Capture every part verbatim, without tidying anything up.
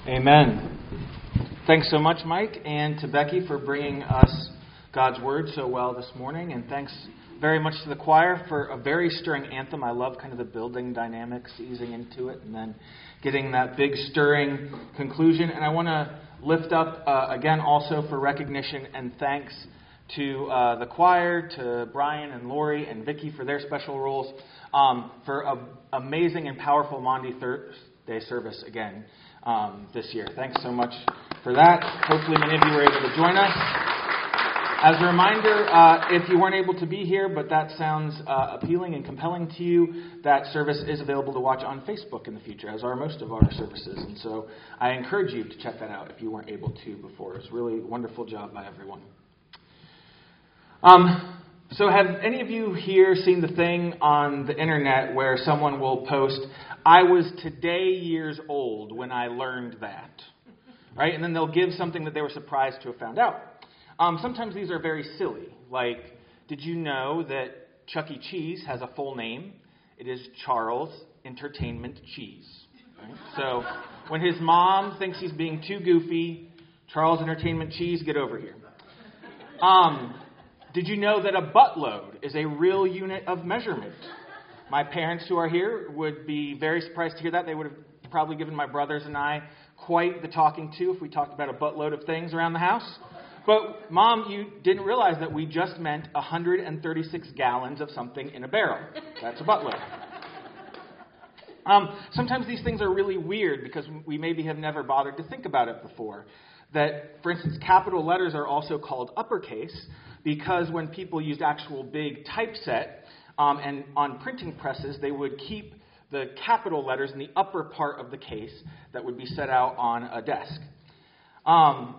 Amen. Thanks so much, Mike, and to Becky for bringing us God's Word so well this morning. And thanks very much to the choir for a very stirring anthem. I love kind of the building dynamics, easing into it, and then getting that big stirring conclusion. And I want to lift up, uh, again, also for recognition and thanks to uh, the choir, to Brian and Lori and Vicky for their special roles, um, for an amazing and powerful Maundy Thursday service again um, this year. Thanks so much for that. Hopefully many of you were able to join us. As a reminder, uh, if you weren't able to be here, but that sounds uh, appealing and compelling to you, that service is available to watch on Facebook in the future, as are most of our services. And so I encourage you to check that out if you weren't able to before. It's really a wonderful job by everyone. Um, so have any of you here seen the thing on the internet where someone will post, "I was today years old when I learned that," right? And then they'll give something that they were surprised to have found out. Um, sometimes these are very silly, like, did you know that Chuck E. Cheese has a full name? It is Charles Entertainment Cheese. Right? So when his mom thinks he's being too goofy, Charles Entertainment Cheese, get over here. Um, did you know that a buttload is a real unit of measurement? My parents who are here would be very surprised to hear that. They would have probably given my brothers and I quite the talking to if we talked about a buttload of things around the house. But, Mom, you didn't realize that we just meant one hundred thirty-six gallons of something in a barrel. That's a buttload. Um, sometimes these things are really weird because we maybe have never bothered to think about it before. That, for instance, capital letters are also called uppercase because when people used actual big typeset um, and on printing presses, they would keep the capital letters in the upper part of the case that would be set out on a desk. Um...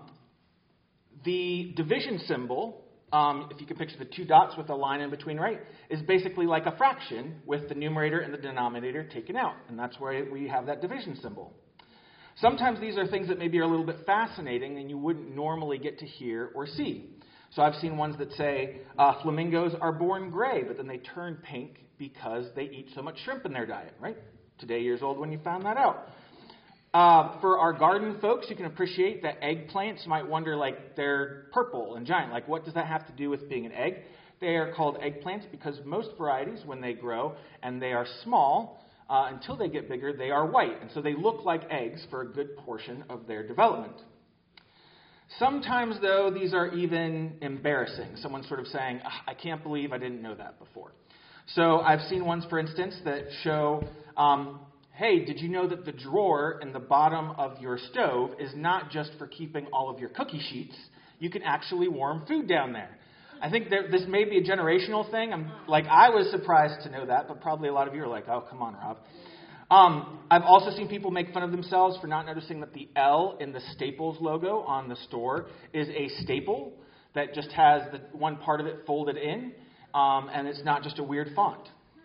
The division symbol, um, if you can picture the two dots with a line in between, right, is basically like a fraction with the numerator and the denominator taken out. And that's where we have that division symbol. Sometimes these are things that maybe are a little bit fascinating and you wouldn't normally get to hear or see. So I've seen ones that say uh, flamingos are born gray, but then they turn pink because they eat so much shrimp in their diet, right? Today years old when you found that out. Uh, for our garden folks, you can appreciate that eggplants might wonder, like, they're purple and giant. Like, what does that have to do with being an egg? They are called eggplants because most varieties, when they grow and they are small, uh, until they get bigger, they are white. And so they look like eggs for a good portion of their development. Sometimes, though, these are even embarrassing. Someone sort of saying, I can't believe I didn't know that before. So I've seen ones, for instance, that show... Um, Hey, did you know that the drawer in the bottom of your stove is not just for keeping all of your cookie sheets? You can actually warm food down there. I think there, this may be a generational thing. I'm like, I was surprised to know that, but probably a lot of you are like, oh, come on, Rob. Um, I've also seen people make fun of themselves for not noticing that the L in the Staples logo on the store is a staple that just has the one part of it folded in, um, and it's not just a weird font.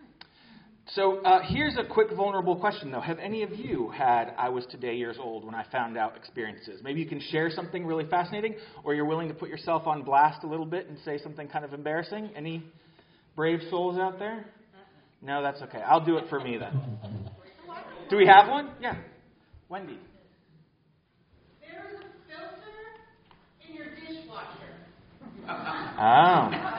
So uh, here's a quick vulnerable question, though. Have any of you had I was today years old when I found out experiences? Maybe you can share something really fascinating, or you're willing to put yourself on blast a little bit and say something kind of embarrassing. Any brave souls out there? No, that's okay. I'll do it for me then. Do we have one? Yeah. Wendy. There's a filter in your dishwasher. Oh.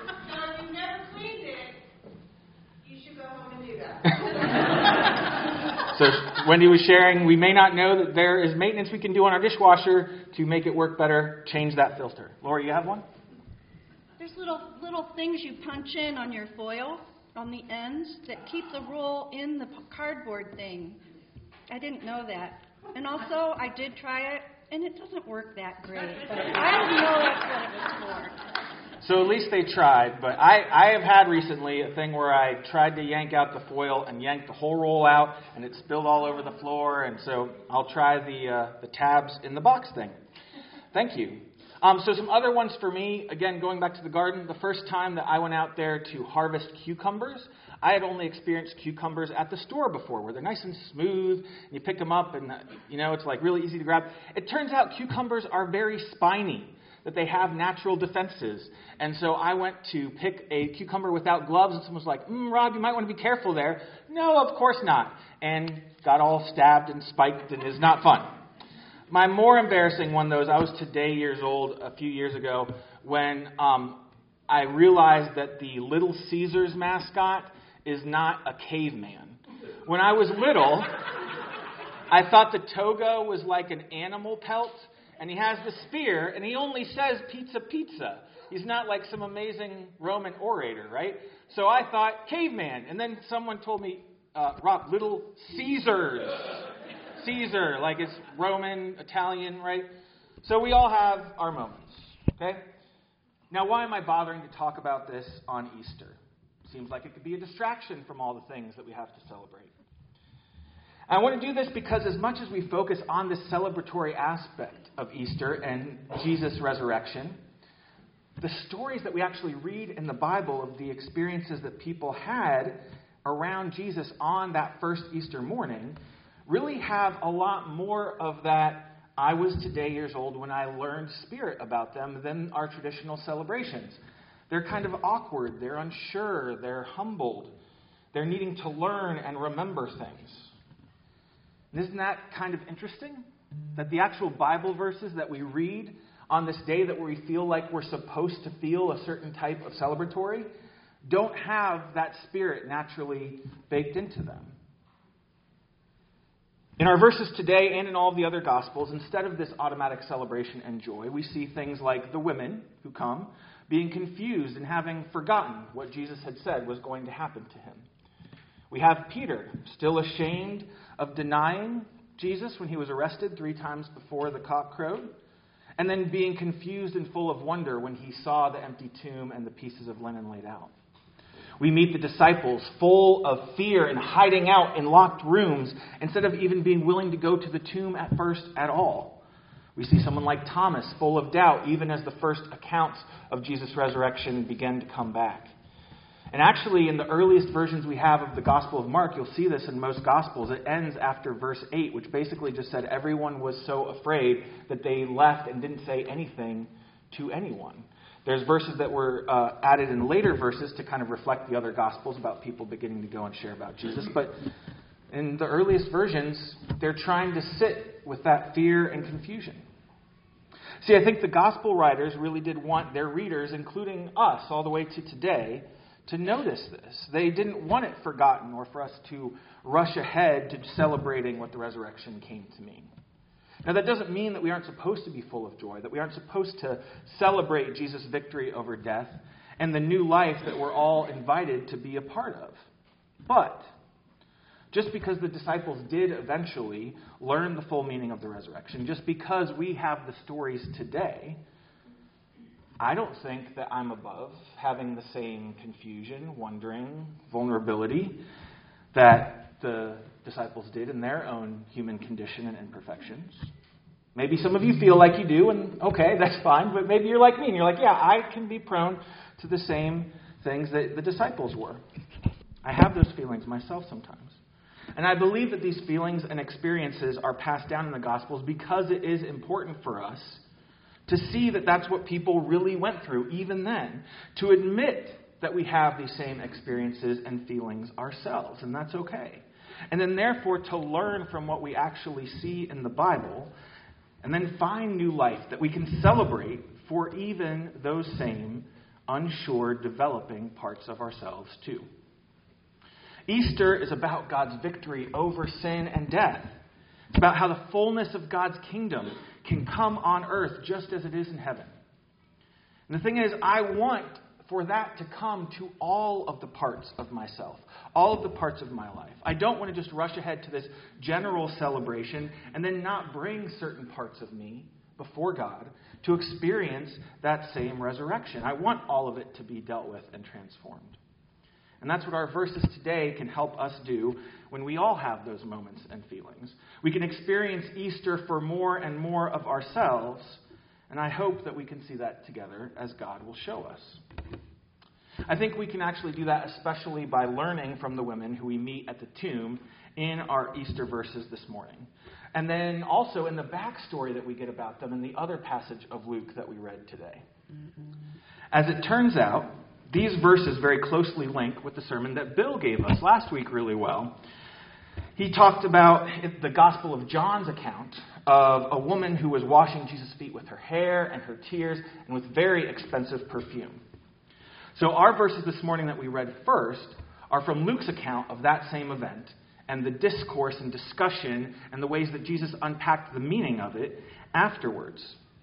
So Wendy was sharing, we may not know that there is maintenance we can do on our dishwasher to make it work better. Change that filter. Lori, you have one? There's little little things you punch in on your foil on the ends that keep the roll in the cardboard thing. I didn't know that. And also, I did try it, and it doesn't work that great. But I didn't know that's what it was for. So at least they tried, but I, I have had recently a thing where I tried to yank out the foil and yanked the whole roll out, and it spilled all over the floor, and so I'll try the uh, the tabs in the box thing. Thank you. Um, so some other ones for me, again, going back to the garden, the first time that I went out there to harvest cucumbers, I had only experienced cucumbers at the store before, where they're nice and smooth, and you pick them up, and, you know, it's like really easy to grab. It turns out cucumbers are very spiny, that they have natural defenses. And so I went to pick a cucumber without gloves, and someone was like, mm, Rob, you might want to be careful there. No, of course not. And got all stabbed and spiked and is not fun. My more embarrassing one, though, is I was today years old a few years ago when um, I realized that the Little Caesars mascot is not a caveman. When I was little, I thought the toga was like an animal pelt, and he has the spear, and he only says pizza, pizza. He's not like some amazing Roman orator, right? So I thought caveman, and then someone told me, uh, Rob, Little Caesars. Caesar, like it's Roman, Italian, right? So we all have our moments, okay? Now, why am I bothering to talk about this on Easter? Seems like it could be a distraction from all the things that we have to celebrate. I want to do this because as much as we focus on the celebratory aspect of Easter and Jesus' resurrection, the stories that we actually read in the Bible of the experiences that people had around Jesus on that first Easter morning really have a lot more of that I was today years old when I learned spirit about them than our traditional celebrations. They're kind of awkward, they're unsure, they're humbled, they're needing to learn and remember things. And isn't that kind of interesting? That the actual Bible verses that we read on this day that we feel like we're supposed to feel a certain type of celebratory don't have that spirit naturally baked into them. In our verses today and in all of the other Gospels, instead of this automatic celebration and joy, we see things like the women who come being confused and having forgotten what Jesus had said was going to happen to him. We have Peter still ashamed of denying Jesus when he was arrested three times before the cock crowed, and then being confused and full of wonder when he saw the empty tomb and the pieces of linen laid out. We meet the disciples full of fear and hiding out in locked rooms instead of even being willing to go to the tomb at first at all. We see someone like Thomas full of doubt even as the first accounts of Jesus' resurrection began to come back. And actually, in the earliest versions we have of the Gospel of Mark, you'll see this in most Gospels. It ends after verse eight, which basically just said everyone was so afraid that they left and didn't say anything to anyone. There's verses that were uh, added in later verses to kind of reflect the other Gospels about people beginning to go and share about Jesus. But in the earliest versions, they're trying to sit with that fear and confusion. See, I think the Gospel writers really did want their readers, including us all the way to today, to notice this. They didn't want it forgotten or for us to rush ahead to celebrating what the resurrection came to mean. Now, that doesn't mean that we aren't supposed to be full of joy, that we aren't supposed to celebrate Jesus' victory over death and the new life that we're all invited to be a part of. But just because the disciples did eventually learn the full meaning of the resurrection, just because we have the stories today, I don't think that I'm above having the same confusion, wondering, vulnerability that the disciples did in their own human condition and imperfections. Maybe some of you feel like you do, and okay, that's fine, but maybe you're like me, and you're like, yeah, I can be prone to the same things that the disciples were. I have those feelings myself sometimes. And I believe that these feelings and experiences are passed down in the Gospels because it is important for us to see that that's what people really went through, even then. To admit that we have these same experiences and feelings ourselves, and that's okay. And then therefore to learn from what we actually see in the Bible, and then find new life that we can celebrate for even those same unsure, developing parts of ourselves too. Easter is about God's victory over sin and death. It's about how the fullness of God's kingdom can come on earth just as it is in heaven. And the thing is, I want for that to come to all of the parts of myself, all of the parts of my life. I don't want to just rush ahead to this general celebration and then not bring certain parts of me before God to experience that same resurrection. I want all of it to be dealt with and transformed. And that's what our verses today can help us do when we all have those moments and feelings. We can experience Easter for more and more of ourselves, and I hope that we can see that together as God will show us. I think we can actually do that especially by learning from the women who we meet at the tomb in our Easter verses this morning. And then also in the backstory that we get about them in the other passage of Luke that we read today. As it turns out, these verses very closely link with the sermon that Bill gave us last week really well. He talked about the Gospel of John's account of a woman who was washing Jesus' feet with her hair and her tears and with very expensive perfume. So our verses this morning that we read first are from Luke's account of that same event and the discourse and discussion and the ways that Jesus unpacked the meaning of it afterwards.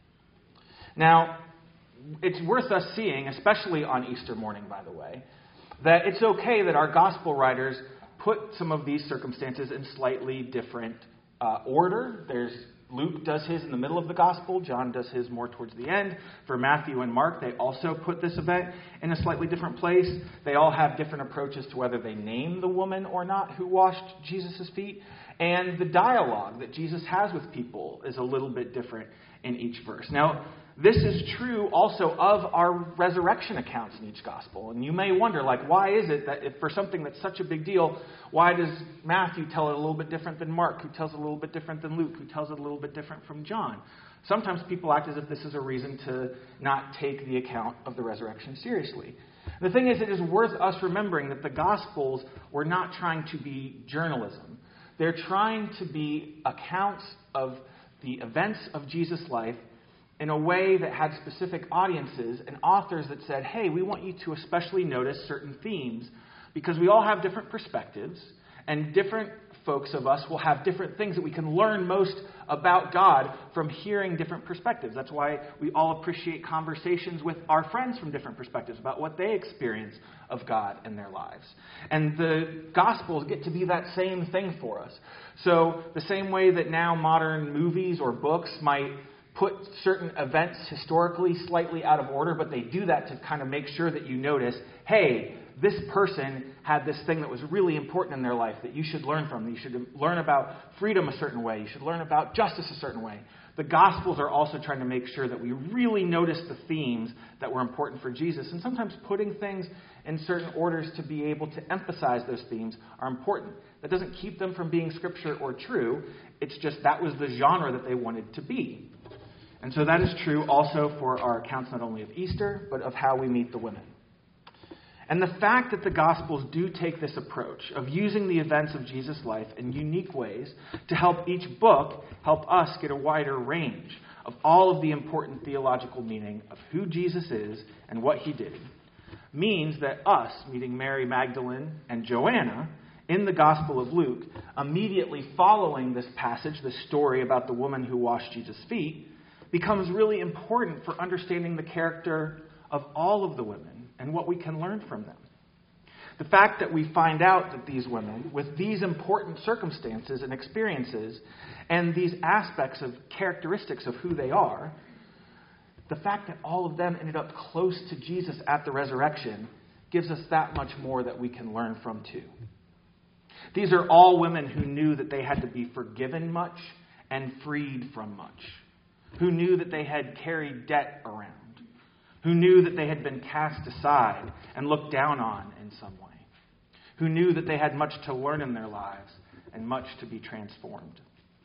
Now, it's worth us seeing, especially on Easter morning, by the way, that it's okay that our gospel writers put some of these circumstances in slightly different uh, order. There's Luke does his in the middle of the gospel. John does his more towards the end. For Matthew and Mark, they also put this event in a slightly different place. They all have different approaches to whether they name the woman or not who washed Jesus' feet. And the dialogue that Jesus has with people is a little bit different in each verse. Now, this is true also of our resurrection accounts in each gospel. And you may wonder, like, why is it that if for something that's such a big deal, why does Matthew tell it a little bit different than Mark, who tells it a little bit different than Luke, who tells it a little bit different from John? Sometimes people act as if this is a reason to not take the account of the resurrection seriously. The thing is, it is worth us remembering that the Gospels were not trying to be journalism. They're trying to be accounts of the events of Jesus' life in a way that had specific audiences and authors that said, hey, we want you to especially notice certain themes because we all have different perspectives and different folks of us will have different things that we can learn most about God from hearing different perspectives. That's why we all appreciate conversations with our friends from different perspectives about what they experience of God in their lives. And the Gospels get to be that same thing for us. So the same way that now modern movies or books might put certain events historically slightly out of order, but they do that to kind of make sure that you notice, hey, this person had this thing that was really important in their life that you should learn from. You should learn about freedom a certain way. You should learn about justice a certain way. The Gospels are also trying to make sure that we really notice the themes that were important for Jesus. And sometimes putting things in certain orders to be able to emphasize those themes are important. That doesn't keep them from being scripture or true. It's just that was the genre that they wanted to be. And so that is true also for our accounts not only of Easter, but of how we meet the women. And the fact that the Gospels do take this approach of using the events of Jesus' life in unique ways to help each book help us get a wider range of all of the important theological meaning of who Jesus is and what he did, means that us meeting Mary Magdalene and Joanna in the Gospel of Luke, immediately following this passage, this story about the woman who washed Jesus' feet, becomes really important for understanding the character of all of the women and what we can learn from them. The fact that we find out that these women, with these important circumstances and experiences, and these aspects of characteristics of who they are, the fact that all of them ended up close to Jesus at the resurrection gives us that much more that we can learn from too. These are all women who knew that they had to be forgiven much and freed from much, who knew that they had carried debt around, who knew that they had been cast aside and looked down on in some way, who knew that they had much to learn in their lives and much to be transformed.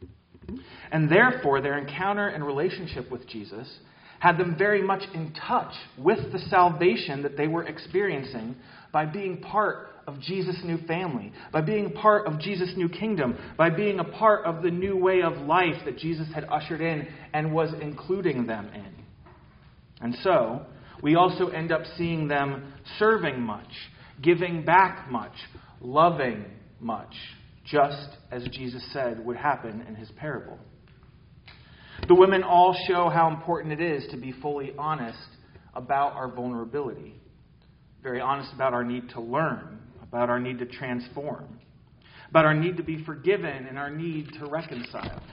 And therefore, their encounter and relationship with Jesus had them very much in touch with the salvation that they were experiencing by being part of Jesus' new family, by being part of Jesus' new kingdom, by being a part of the new way of life that Jesus had ushered in and was including them in. And so, we also end up seeing them serving much, giving back much, loving much, just as Jesus said would happen in his parable. The women all show how important it is to be fully honest about our vulnerability, very honest about our need to learn, about our need to transform, about our need to be forgiven and our need to reconcile.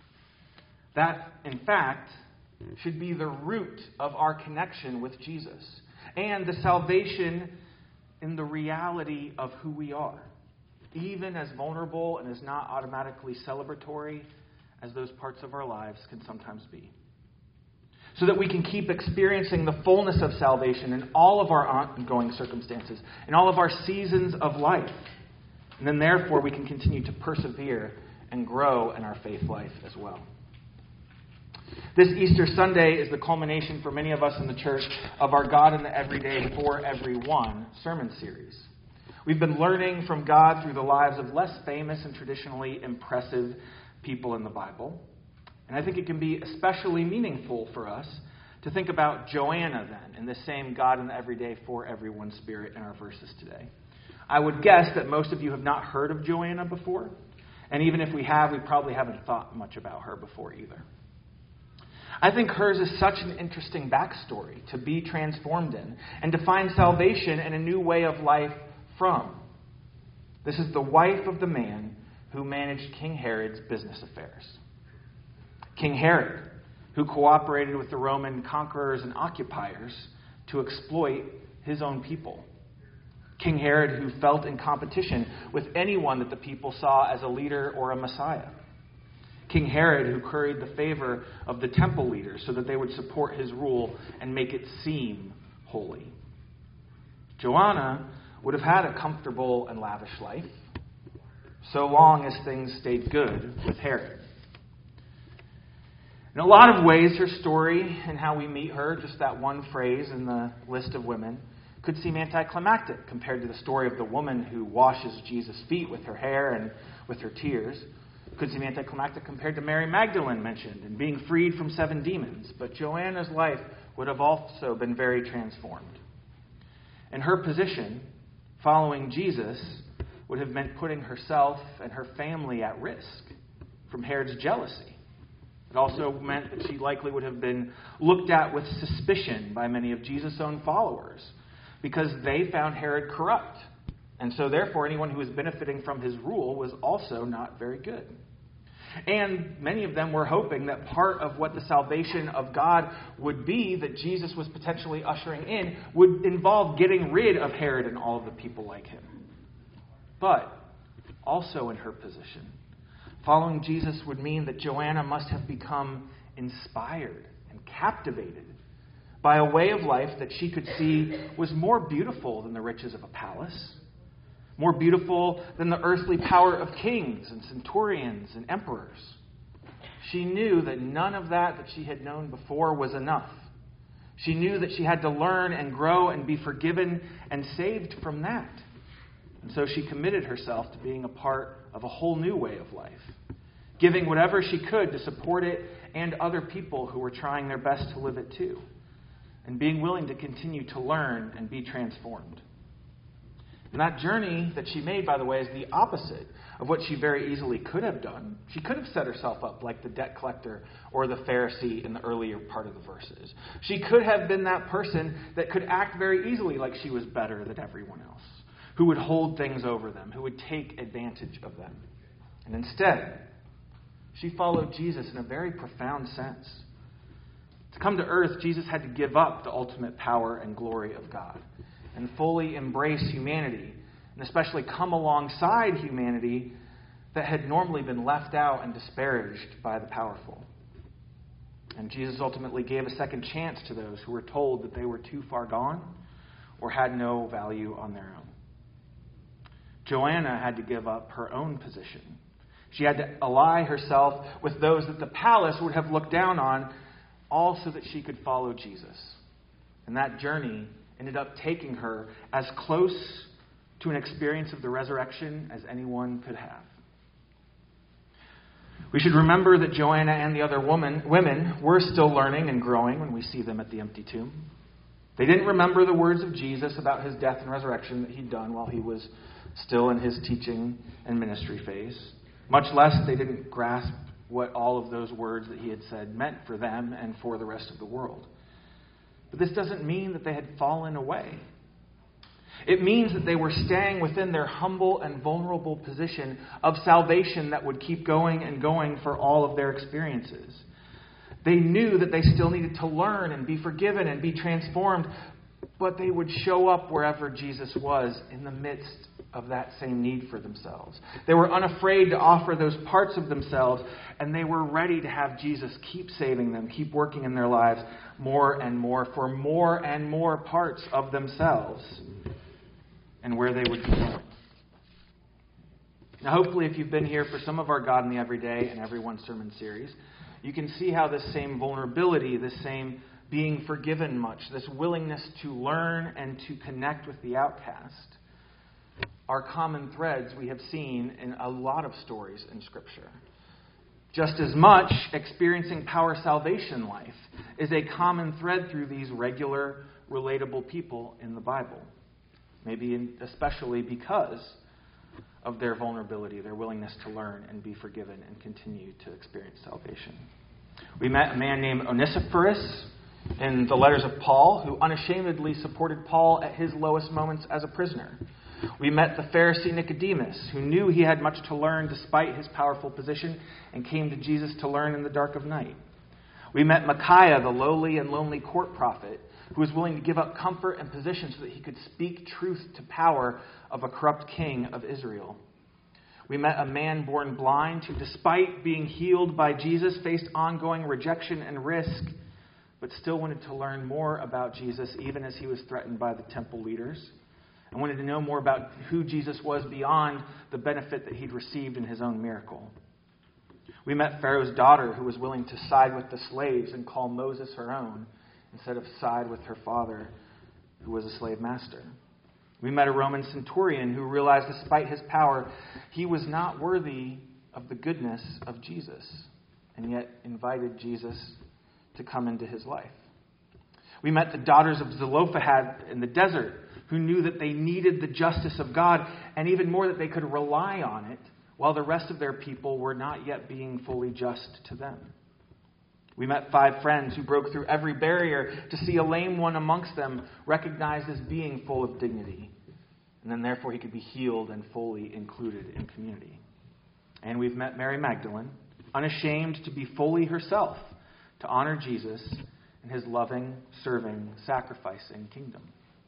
That, in fact, should be the root of our connection with Jesus and the salvation in the reality of who we are, even as vulnerable and as not automatically celebratory as those parts of our lives can sometimes be. So that we can keep experiencing the fullness of salvation in all of our ongoing circumstances, in all of our seasons of life. And then therefore we can continue to persevere and grow in our faith life as well. This Easter Sunday is the culmination for many of us in the church of our God in the Everyday for Everyone sermon series. We've been learning from God through the lives of less famous and traditionally impressive people in the Bible. And I think it can be especially meaningful for us to think about Joanna then, in the same God in the everyday for everyone spirit in our verses today. I would guess that most of you have not heard of Joanna before. And even if we have, we probably haven't thought much about her before either. I think hers is such an interesting backstory to be transformed in and to find salvation and a new way of life from. This is the wife of the man who managed King Herod's business affairs. King Herod, who cooperated with the Roman conquerors and occupiers to exploit his own people. King Herod, who felt in competition with anyone that the people saw as a leader or a Messiah. King Herod, who curried the favor of the temple leaders so that they would support his rule and make it seem holy. Joanna would have had a comfortable and lavish life, so long as things stayed good with Herod. In a lot of ways, her story and how we meet her, just that one phrase in the list of women, could seem anticlimactic compared to the story of the woman who washes Jesus' feet with her hair and with her tears. Could seem anticlimactic compared to Mary Magdalene mentioned and being freed from seven demons. But Joanna's life would have also been very transformed. In her position, following Jesus would have meant putting herself and her family at risk from Herod's jealousy. It also meant that she likely would have been looked at with suspicion by many of Jesus' own followers because they found Herod corrupt. And so therefore anyone who was benefiting from his rule was also not very good. And many of them were hoping that part of what the salvation of God would be that Jesus was potentially ushering in would involve getting rid of Herod and all of the people like him. But also in her position, following Jesus would mean that Joanna must have become inspired and captivated by a way of life that she could see was more beautiful than the riches of a palace, more beautiful than the earthly power of kings and centurions and emperors. She knew that none of that that she had known before was enough. She knew that she had to learn and grow and be forgiven and saved from that. And so she committed herself to being a part of a whole new way of life, giving whatever she could to support it and other people who were trying their best to live it too, and being willing to continue to learn and be transformed. And that journey that she made, by the way, is the opposite of what she very easily could have done. She could have set herself up like the debt collector or the Pharisee in the earlier part of the verses. She could have been that person that could act very easily like she was better than everyone else, who would hold things over them, who would take advantage of them. And instead, she followed Jesus in a very profound sense. To come to earth, Jesus had to give up the ultimate power and glory of God and fully embrace humanity, and especially come alongside humanity that had normally been left out and disparaged by the powerful. And Jesus ultimately gave a second chance to those who were told that they were too far gone or had no value on their own. Joanna had to give up her own position. She had to ally herself with those that the palace would have looked down on, all so that she could follow Jesus. And that journey ended up taking her as close to an experience of the resurrection as anyone could have. We should remember that Joanna and the other woman, women were still learning and growing when we see them at the empty tomb. They didn't remember the words of Jesus about his death and resurrection that he'd done while he was still in his teaching and ministry phase. Much less they didn't grasp what all of those words that he had said meant for them and for the rest of the world. But this doesn't mean that they had fallen away. It means that they were staying within their humble and vulnerable position of salvation that would keep going and going for all of their experiences. They knew that they still needed to learn and be forgiven and be transformed, but they would show up wherever Jesus was in the midst of that same need for themselves. They were unafraid to offer those parts of themselves, and they were ready to have Jesus keep saving them, keep working in their lives more and more for more and more parts of themselves and where they would be going. Now, hopefully, if you've been here for some of our God in the Everyday and Everyone sermon series, you can see how this same vulnerability, this same being forgiven much, this willingness to learn and to connect with the outcast are common threads we have seen in a lot of stories in Scripture. Just as much, experiencing power salvation life is a common thread through these regular, relatable people in the Bible. Maybe in, especially because of their vulnerability, their willingness to learn and be forgiven and continue to experience salvation. We met a man named Onesiphorus in the letters of Paul, who unashamedly supported Paul at his lowest moments as a prisoner. We met the Pharisee Nicodemus, who knew he had much to learn despite his powerful position and came to Jesus to learn in the dark of night. We met Micaiah, the lowly and lonely court prophet, who was willing to give up comfort and position so that he could speak truth to power of a corrupt king of Israel. We met a man born blind who, despite being healed by Jesus, faced ongoing rejection and risk, but still wanted to learn more about Jesus even as he was threatened by the temple leaders, and wanted to know more about who Jesus was beyond the benefit that he'd received in his own miracle. We met Pharaoh's daughter, who was willing to side with the slaves and call Moses her own, instead of side with her father, who was a slave master. We met a Roman centurion who realized despite his power, he was not worthy of the goodness of Jesus, and yet invited Jesus to come into his life. We met the daughters of Zelophehad in the desert, who knew that they needed the justice of God, and even more that they could rely on it, while the rest of their people were not yet being fully just to them. We met five friends who broke through every barrier to see a lame one amongst them recognized as being full of dignity, and then therefore he could be healed and fully included in community. And we've met Mary Magdalene, unashamed to be fully herself, to honor Jesus and his loving, serving, sacrificing kingdom.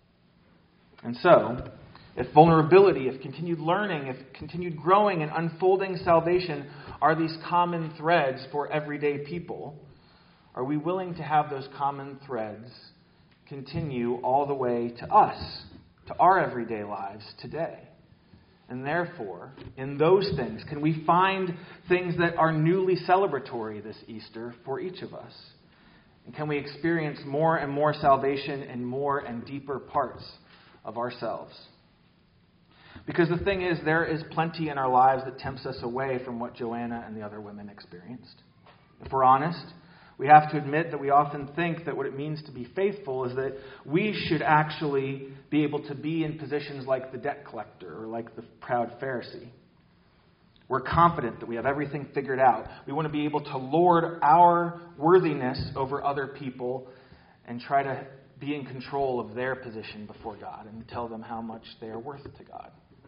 And so, if vulnerability, if continued learning, if continued growing and unfolding salvation are these common threads for everyday people, are we willing to have those common threads continue all the way to us, to our everyday lives today? And therefore, in those things, can we find things that are newly celebratory this Easter for each of us? And can we experience more and more salvation in more and deeper parts of ourselves? Because the thing is, there is plenty in our lives that tempts us away from what Joanna and the other women experienced. If we're honest, we have to admit that we often think that what it means to be faithful is that we should actually be able to be in positions like the debt collector or like the proud Pharisee. We're confident that we have everything figured out. We want to be able to lord our worthiness over other people and try to be in control of their position before God and tell them how much they are worth to God.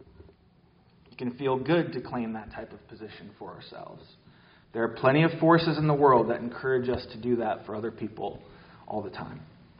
It can feel good to claim that type of position for ourselves. There are plenty of forces in the world that encourage us to do that for other people all the time.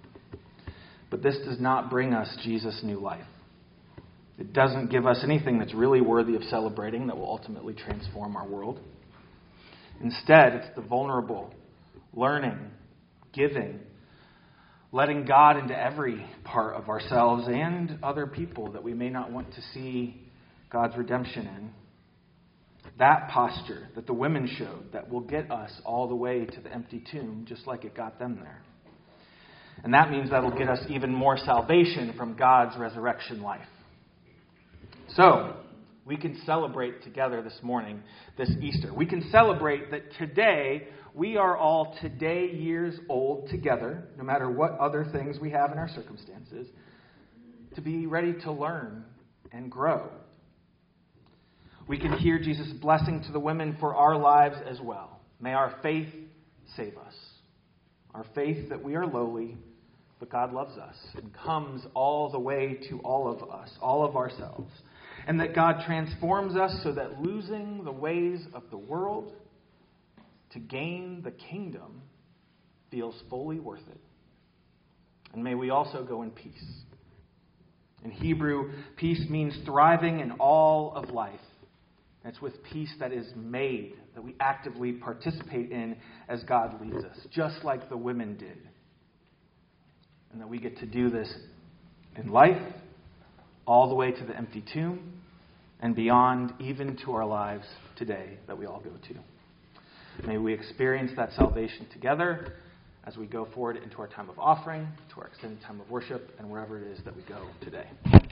But this does not bring us Jesus' new life. It doesn't give us anything that's really worthy of celebrating that will ultimately transform our world. Instead, it's the vulnerable, learning, giving, letting God into every part of ourselves and other people that we may not want to see God's redemption in. That posture that the women showed that will get us all the way to the empty tomb, just like it got them there. And that means that will get us even more salvation from God's resurrection life. So, we can celebrate together this morning, this Easter. We can celebrate that today, we are all today years old together, no matter what other things we have in our circumstances, to be ready to learn and grow. We can hear Jesus' blessing to the women for our lives as well. May our faith save us. Our faith that we are lowly, but God loves us and comes all the way to all of us, all of ourselves. And that God transforms us so that losing the ways of the world to gain the kingdom feels fully worth it. And may we also go in peace. In Hebrew, peace means thriving in all of life. It's with peace that is made, that we actively participate in as God leads us, just like the women did. And that we get to do this in life, all the way to the empty tomb, and beyond, even to our lives today that we all go to. May we experience that salvation together as we go forward into our time of offering, to our extended time of worship, and wherever it is that we go today.